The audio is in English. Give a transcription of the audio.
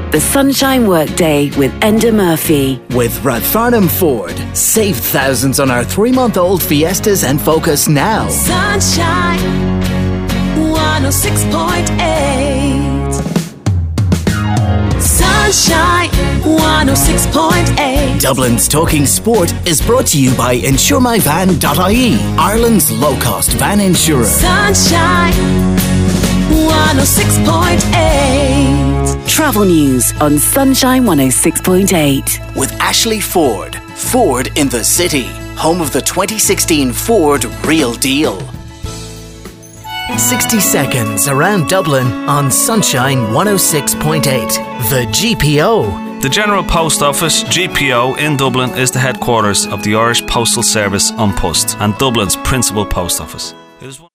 The Sunshine Workday with Enda Murphy. With Rathfarnham Ford, save thousands on our 3-month-old Fiestas and Focus now. Sunshine 106.8. Sunshine 106.8. Dublin's Talking Sport is brought to you by InsureMyVan.ie, Ireland's low-cost van insurer. Sunshine 106.8. Travel news on Sunshine 106.8. With Ashley Ford. Ford in the city. Home of the 2016 Ford Real Deal. 60 seconds around Dublin on Sunshine 106.8. The GPO. The General Post Office, GPO, in Dublin is the headquarters of the Irish Postal Service An Post and Dublin's principal post office. It is